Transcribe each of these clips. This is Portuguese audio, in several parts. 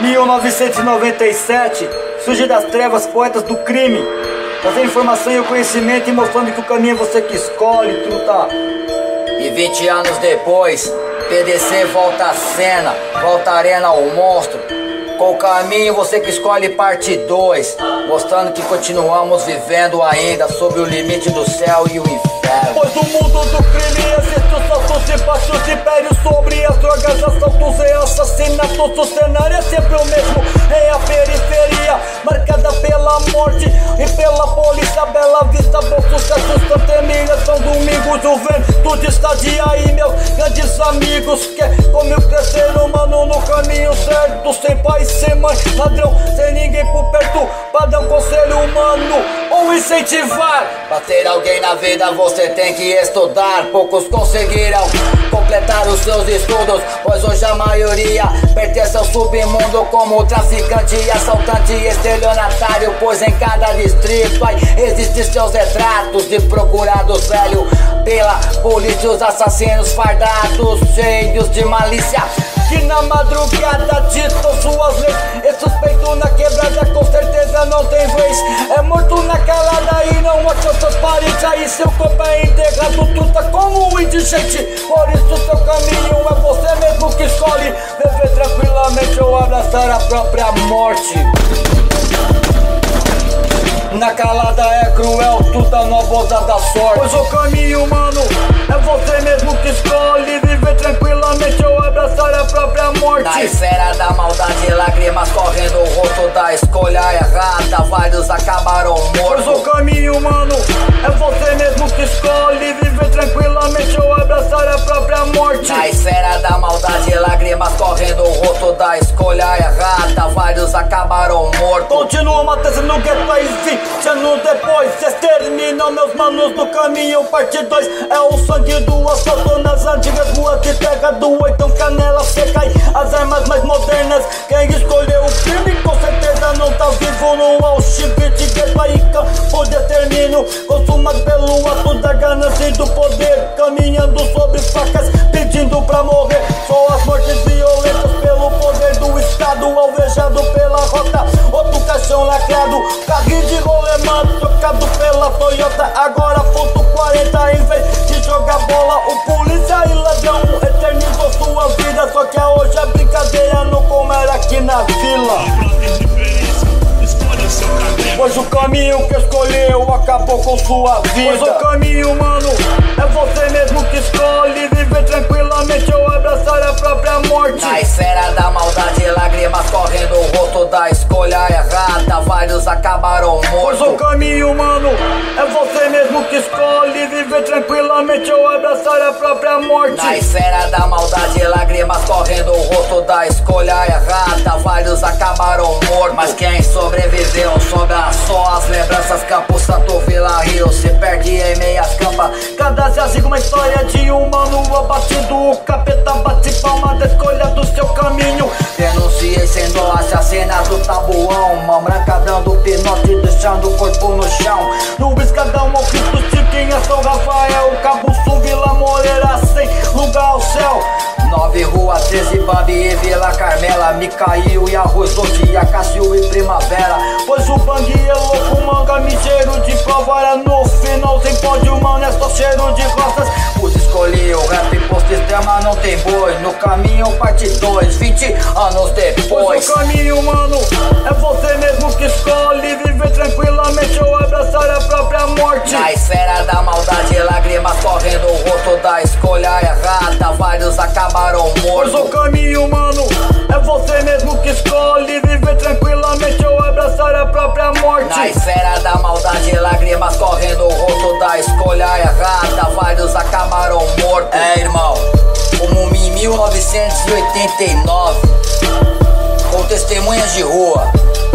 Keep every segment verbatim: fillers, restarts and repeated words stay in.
mil novecentos e noventa e sete, surge das trevas poetas do crime, trazendo informação e o conhecimento e mostrando que o caminho é você que escolhe, truta. E vinte anos depois, P D C volta à cena, volta à arena ao monstro. Com o caminho você que escolhe parte dois, mostrando que continuamos vivendo ainda sob o limite do céu e o inferno. Pois o mundo do crime existe os saltos e baixos impérios sobre as drogas, assaltos e assassinatos. O cenário é sempre o mesmo, é a periferia marcada pela morte e pela polícia. Bela Vista, bom sucesso, Santemilha, São Domingos, juventude está de aí, meus grandes amigos. Que como crescer humano no caminho certo, sem pai, sem mãe, ladrão, sem ninguém por perto, pra dar um conselho humano ou incentivar. Pra ter alguém na vida você tem que estudar. Poucos conseguirão completar os seus estudos, pois hoje a maioria pertence ao submundo como traficante, assaltante e estelionatário. Pois em cada distrito aí existem seus retratos de procurados velho pela polícia, os assassinos fardados, cheios de malícia, que na madrugada ditam suas leis. E suspeito na quebrada com certeza não tem vez. É morto na calada e não achou seus parentes. Aí seu corpo é enterrado, truta como um indigente. Por isso seu caminho é você mesmo que escolhe viver tranquilamente ou abraçar a própria morte. Na calada é cruel, tudo não volta da sorte. Pois o caminho humano é você mesmo que escolhe viver tranquilamente ou abraçar a própria morte. Na esfera da maldade, lágrimas correndo o rosto da escolha errada, vários acabaram mortos. Pois o caminho humano é você mesmo que escolhe viver tranquilamente ou abraçar a própria morte. Na esfera da maldade, lágrimas correndo o rosto da escolha errada, vários acabaram mortos. Continua matando no gueto aí, vinte anos depois cês terminam, meus manos, do caminho parte dois. É o sangue do assalto nas antigas ruas de terra do oitão, canela seca e as armas mais modernas. Quem escolheu o crime com certeza não tá vivo no Auschwitz, gueto aí, campo de extermínio, consumado pelo ato da ganância e do poder, caminhando sobre facas, pedindo pra morrer. Só as mortes violentas pelo poder do Estado, alvejado pela rota, outro caixão lacrado, carrinho de rolemã trocado pela Toyota. Agora ponto quarenta, em vez de jogar bola, o polícia e ladrão eternizou sua vida. Só que hoje a brincadeira não como era aqui na vila. Pois o caminho que escolheu acabou com sua vida. Pois o caminho humano é você mesmo que escolhe viver tranquilamente ou abraçar a própria morte. Na esfera da maldade, lágrimas correndo o rosto da escolha errada, vários acabaram mortos. Pois o caminho humano é você mesmo que escolhe viver tranquilamente ou abraçar a própria morte. Na esfera da maldade, lágrimas correndo o rosto da escolha errada, vários acabaram mortos. Mas quem sobreviveu sobra só as lembranças. Campo Santo, Vila Rio se perde em meias campas. Cada jazigo uma história de um mano abatido. O capeta bate palma da escolha do seu caminho. Denunciei sendo assassinado, tabuão, mão branca dando pinote, deixando o corpo no chão. No escadão ao Cristo Chiquinha, São Rafael, Cabo Sul, Vila Moreira, sem lugar ao céu. Nove Rua, treze, Bambi e Vila Carmela, Micael e Arroz Doce, Acácio e Primavera. Pois o bang é louco, manga, me cheiro de provara. No final sem pódio, mano, é só cheiro de rosas. Os escolhi o rap por sistema, não tem boi. No caminho parte dois, vinte anos depois. Pois o caminho, mano, é você mesmo que escolhe viver tranquilamente ou abraçar a própria morte. Na esfera da maldade, lágrimas correndo o rosto da escolha errada, vários acabaram mortos. Pois o caminho, mano, é você mesmo que escolhe viver tranquilamente ou abraçar a própria morte. Na esfera da maldade, lágrimas correndo o rosto da escolha errada, vários acabaram mortos. É, irmão, como em mil novecentos e oitenta e nove, com testemunhas de rua,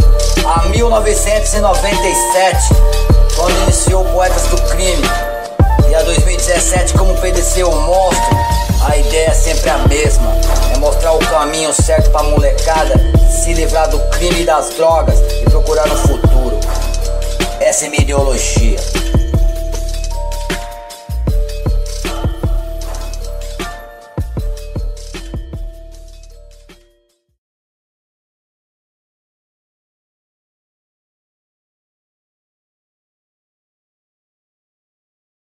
a mil novecentos e noventa e sete, quando iniciou Poetas do Crime, e a dois mil e dezessete como P D C o Monstro, a ideia é sempre a mesma, é mostrar o caminho certo pra molecada se livrar do crime e das drogas e procurar um futuro. Essa é minha ideologia.